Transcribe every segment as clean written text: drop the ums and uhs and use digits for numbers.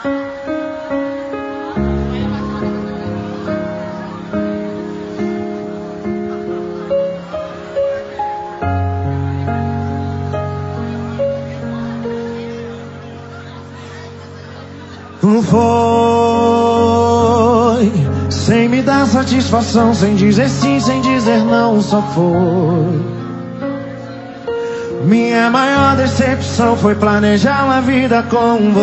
Não foi sem me dar satisfação, sem dizer sim, sem dizer não, só foi. Minha maior decepção foi planejar uma vida com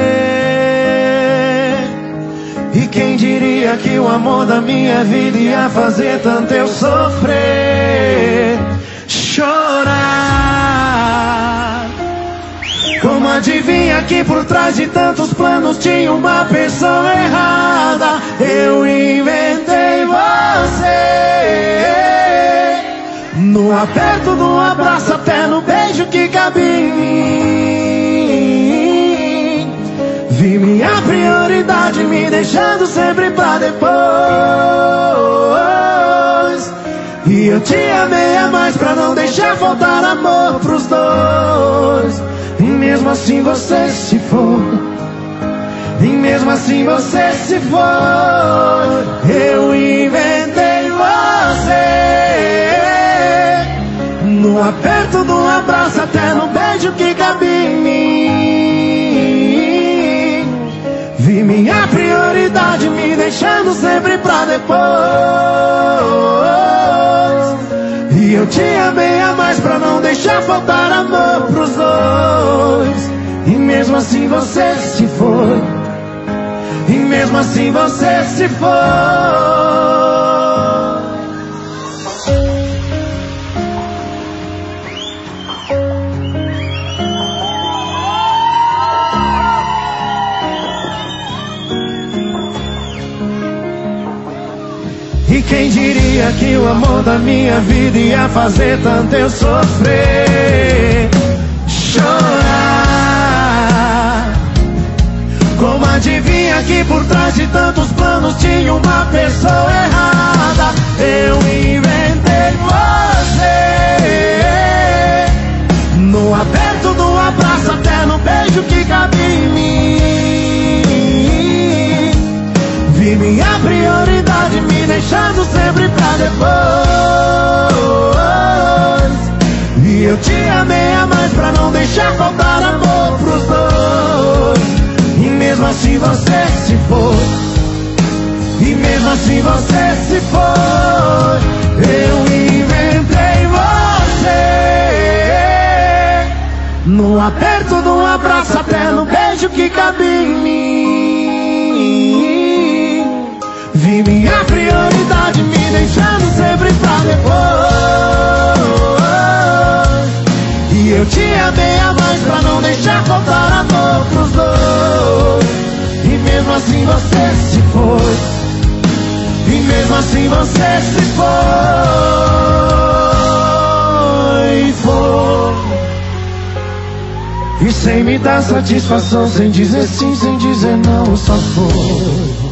você. E quem diria que o amor da minha vida ia fazer tanto eu sofrer, chorar. Como adivinha que por trás de tantos planos tinha uma pessoa errada? Eu inventei você. No aperto, no abraço, até no beijo que cabe em mim. Vi minha prioridade me deixando sempre pra depois. E eu te amei a mais pra não deixar faltar amor pros dois. E mesmo assim você se foi. E mesmo assim você se foi. Eu inventei você. No aperto, no abraço, até no beijo que cabe em mim. Vi minha prioridade me deixando sempre pra depois. E eu te amei a mais pra não deixar faltar amor pros dois. E mesmo assim você se foi. E mesmo assim você se foi. E quem diria que o amor da minha vida ia fazer tanto eu sofrer, chorar. Como adivinha que por trás de tantos planos tinha uma pessoa errada? Eu inventei você. No aperto, no abraço, até no beijo que cabe em mim. Vi minha prioridade me deixando sempre pra depois. E eu te amei a mais pra não deixar faltar amor pros dois. E mesmo assim você se foi. E mesmo assim você se foi. Eu inventei você. No aperto, no abraço, até no beijo que cabe em mim. Vi minha prioridade me deixando sempre pra depois. E eu te amei a mais pra não deixar faltar amor pros dois. E mesmo assim você se foi. E mesmo assim você se foi. E sem me dar satisfação, sem dizer sim, sem dizer não, só foi.